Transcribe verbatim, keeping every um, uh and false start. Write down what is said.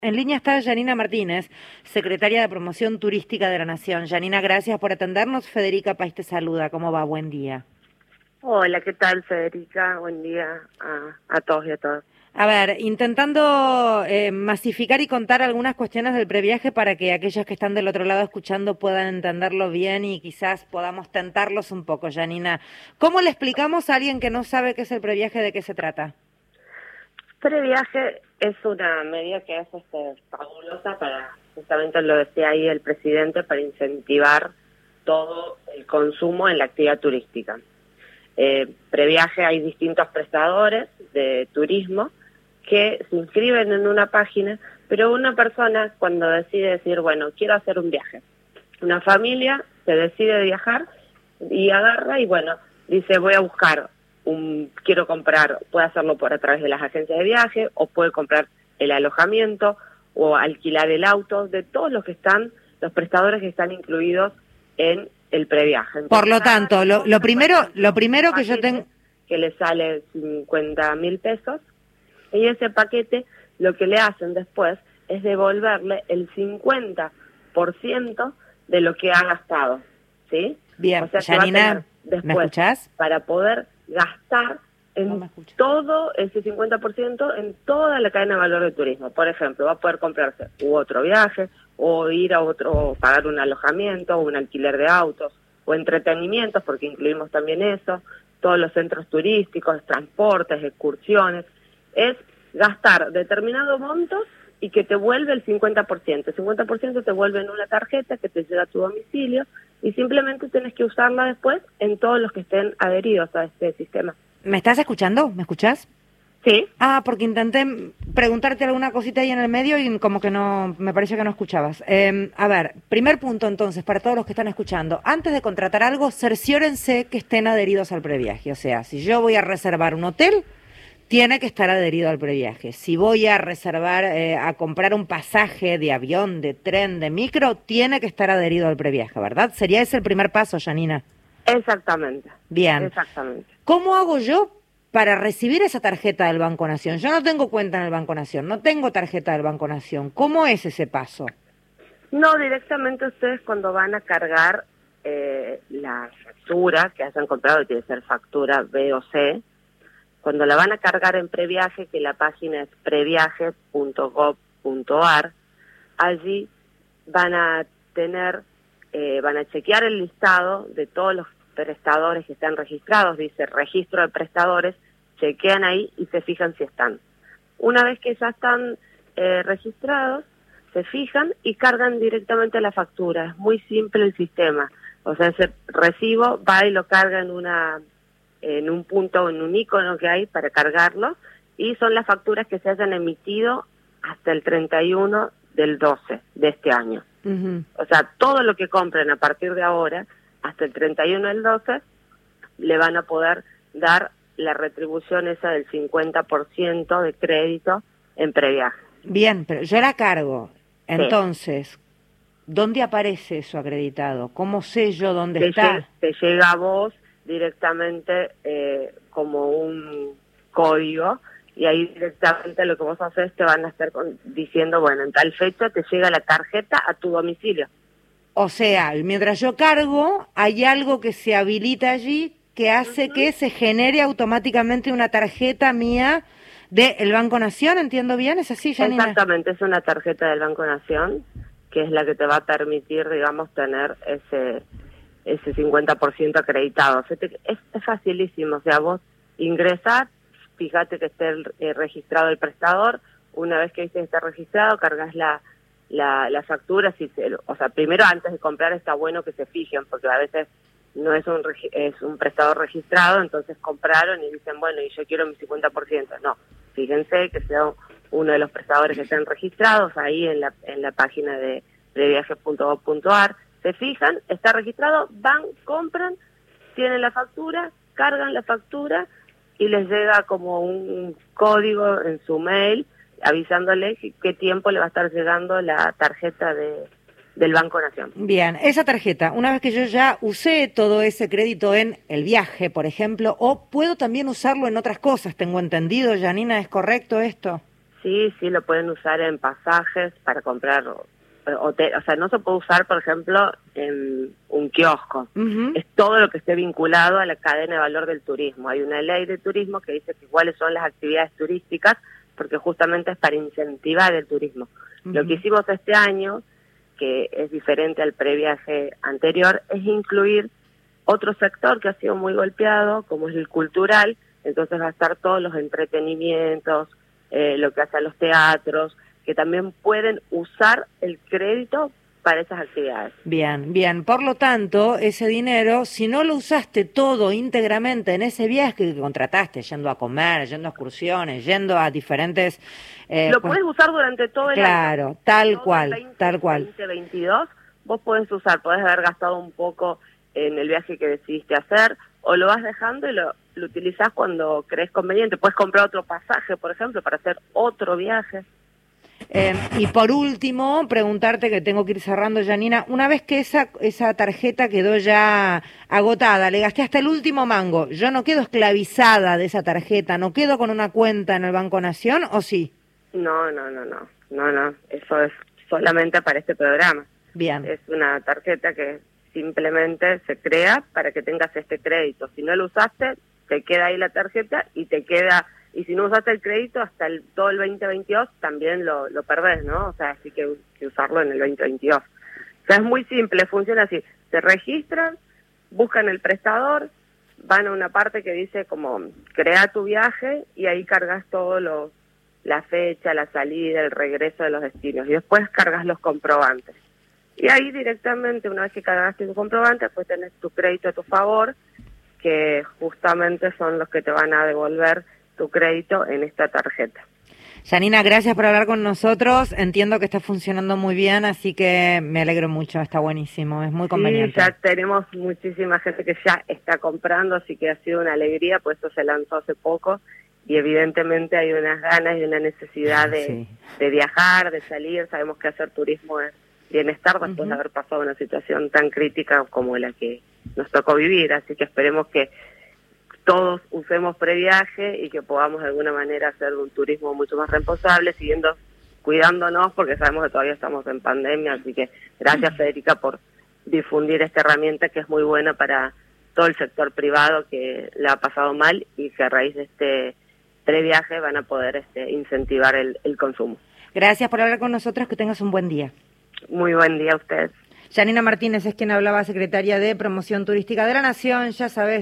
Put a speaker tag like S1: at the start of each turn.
S1: En línea está Yanina Martínez, secretaria de Promoción Turística de la Nación. Yanina, gracias por atendernos. Federica País te saluda. ¿Cómo va? Buen día.
S2: Hola, ¿qué tal, Federica? Buen día a, a todos y a todas.
S1: A ver, intentando eh, masificar y contar algunas cuestiones del previaje para que aquellos que están del otro lado escuchando puedan entenderlo bien y quizás podamos tentarlos un poco, Yanina. ¿Cómo le explicamos a alguien que no sabe qué es el previaje, de qué se trata?
S2: Previaje es una medida que es este, fabulosa para, justamente lo decía ahí el presidente, para incentivar todo el consumo en la actividad turística. Eh, previaje hay distintos prestadores de turismo que se inscriben en una página, pero una persona cuando decide decir, bueno, quiero hacer un viaje, una familia se decide viajar y agarra y bueno, dice voy a buscar un, quiero comprar, puede hacerlo por a través de las agencias de viaje o puede comprar el alojamiento o alquilar el auto, de todos los que están, los prestadores que están incluidos en el previaje. Entonces,
S1: Por lo tanto, lo, lo primero, lo primero que yo tengo...
S2: que le sale cincuenta mil pesos, y ese paquete lo que le hacen después es devolverle el cincuenta por ciento de lo que ha gastado, ¿sí?
S1: Bien,
S2: o sea,
S1: Yanina,
S2: después,
S1: ¿me escuchás?
S2: para poder gastar en
S1: No me escuchas.
S2: todo ese cincuenta por ciento en toda la cadena de valor del turismo. Por ejemplo, va a poder comprarse u otro viaje, o ir a otro, pagar un alojamiento, o un alquiler de autos, o entretenimientos, porque incluimos también eso, todos los centros turísticos, transportes, excursiones. Es gastar determinado monto y que te vuelve el cincuenta por ciento. El cincuenta por ciento te vuelve en una tarjeta que te llega a tu domicilio y simplemente tienes que usarla después en todos los que estén adheridos a este sistema.
S1: ¿Me estás escuchando? ¿Me escuchás?
S2: Sí.
S1: Ah, porque intenté preguntarte alguna cosita ahí en el medio y como que no, me pareció que no escuchabas. Eh, a ver, primer punto entonces, para todos los que están escuchando, antes de contratar algo, cerciórense que estén adheridos al previaje. O sea, si yo voy a reservar un hotel, tiene que estar adherido al previaje. Si voy a reservar, eh, a comprar un pasaje de avión, de tren, de micro, tiene que estar adherido al previaje, ¿verdad? Sería ese el primer paso, Yanina.
S2: Exactamente.
S1: Bien.
S2: Exactamente.
S1: ¿Cómo hago yo para recibir esa tarjeta del Banco Nación? Yo no tengo cuenta en el Banco Nación, no tengo tarjeta del Banco Nación. ¿Cómo es ese paso?
S2: No, directamente ustedes cuando van a cargar eh, la factura que hayan comprado, tiene que ser factura B o C, cuando la van a cargar en Previaje, que la página es previaje punto gob punto ar, allí van a tener, eh, van a chequear el listado de todos los prestadores que están registrados, dice registro de prestadores, chequean ahí y se fijan si están. Una vez que ya están eh, registrados, se fijan y cargan directamente la factura. Es muy simple el sistema. O sea, ese recibo va y lo carga en una en un punto, en un icono que hay para cargarlo, y son las facturas que se hayan emitido hasta el treinta y uno del doce de este año.
S1: Uh-huh.
S2: O sea, todo lo que compren a partir de ahora, hasta el treinta y uno del doce, le van a poder dar la retribución esa del cincuenta por ciento de crédito en previaje.
S1: Bien, pero yo la cargo. Entonces, sí. ¿Dónde aparece eso acreditado? ¿Cómo sé yo dónde
S2: te
S1: está?
S2: Llega, te llega a vos directamente eh, como un código, y ahí directamente lo que vos haces, te van a estar con, diciendo, bueno, en tal fecha te llega la tarjeta a tu domicilio.
S1: O sea, mientras yo cargo, hay algo que se habilita allí que hace uh-huh. que se genere automáticamente una tarjeta mía del Banco Nación, ¿entiendo bien? ¿Es así, Yanina?
S2: Exactamente, es una tarjeta del Banco Nación, que es la que te va a permitir, digamos, tener ese ese cincuenta por ciento acreditado. O sea, te, es, es facilísimo, o sea, vos ingresás, fíjate que esté el, eh, registrado el prestador, una vez que esté registrado, cargas la la, la factura, si se, o sea, primero antes de comprar está bueno que se fijen, porque a veces no es un es un prestador registrado, entonces compraron y dicen, bueno, y yo quiero mi cincuenta por ciento. No, fíjense que sea uno de los prestadores que estén registrados ahí en la en la página de previaje punto gob punto ar, se fijan, está registrado, van, compran, tienen la factura, cargan la factura y les llega como un código en su mail avisándole qué tiempo le va a estar llegando la tarjeta de del Banco Nación.
S1: Bien, esa tarjeta, una vez que yo ya usé todo ese crédito en el viaje, por ejemplo, o puedo también usarlo en otras cosas, tengo entendido, Yanina, ¿es correcto esto?
S2: Sí, sí, lo pueden usar en pasajes para comprar hotel. O sea, no se puede usar, por ejemplo, en un kiosco.
S1: Uh-huh.
S2: Es todo lo que esté vinculado a la cadena de valor del turismo. Hay una ley de turismo que dice que cuáles son las actividades turísticas, porque justamente es para incentivar el turismo. Uh-huh. Lo que hicimos este año, que es diferente al previaje anterior, es incluir otro sector que ha sido muy golpeado, como es el cultural. Entonces va a estar todos los entretenimientos, eh, lo que hace a los teatros, que también pueden usar el crédito para esas actividades.
S1: Bien, bien. Por lo tanto, ese dinero, si no lo usaste todo íntegramente en ese viaje que contrataste, yendo a comer, yendo a excursiones, yendo a diferentes...
S2: Eh, lo pues, puedes usar durante todo el
S1: claro,
S2: año.
S1: Claro, tal
S2: todo
S1: cual,
S2: veinte,
S1: tal cual.
S2: veinte veintidós, vos podés usar, podés haber gastado un poco en el viaje que decidiste hacer, o lo vas dejando y lo, lo utilizás cuando crees conveniente. Puedes comprar otro pasaje, por ejemplo, para hacer otro viaje.
S1: Eh, y por último, preguntarte, que tengo que ir cerrando, Janina, una vez que esa esa tarjeta quedó ya agotada, le gasté hasta el último mango, ¿yo no quedo esclavizada de esa tarjeta, no quedo con una cuenta en el Banco Nación, o sí?
S2: No, no, no, no, no, no, eso es solamente para este programa.
S1: Bien.
S2: Es una tarjeta que simplemente se crea para que tengas este crédito. Si no lo usaste, te queda ahí la tarjeta y te queda... Y si no usaste el crédito hasta el, todo el veinte veintidós, también lo, lo perdés, ¿no? O sea, así que, que usarlo en el veinte veintidós. O sea, es muy simple, funciona así. Se registran, buscan el prestador, van a una parte que dice como, crea tu viaje, y ahí cargas todo lo, la fecha, la salida, el regreso de los destinos. Y después cargas los comprobantes. Y ahí directamente, una vez que cargaste tu comprobante, pues tenés tu crédito a tu favor, que justamente son los que te van a devolver tu crédito en esta tarjeta.
S1: Janina, gracias por hablar con nosotros. Entiendo que está funcionando muy bien, así que me alegro mucho, está buenísimo, es muy conveniente.
S2: Sí, ya tenemos muchísima gente que ya está comprando, así que ha sido una alegría, pues esto se lanzó hace poco y evidentemente hay unas ganas y una necesidad de, sí. de viajar, de salir. Sabemos que hacer turismo es bienestar después uh-huh. de haber pasado una situación tan crítica como la que nos tocó vivir, así que esperemos que todos usemos previaje y que podamos de alguna manera hacer un turismo mucho más responsable, siguiendo cuidándonos, porque sabemos que todavía estamos en pandemia. Así que gracias, Federica, por difundir esta herramienta que es muy buena para todo el sector privado que le ha pasado mal y que a raíz de este previaje van a poder este, incentivar el, el consumo.
S1: Gracias por hablar con nosotros, que tengas un buen día.
S2: Muy buen día a ustedes.
S1: Janina Martínez es quien hablaba, secretaria de Promoción Turística de la Nación, ya sabes.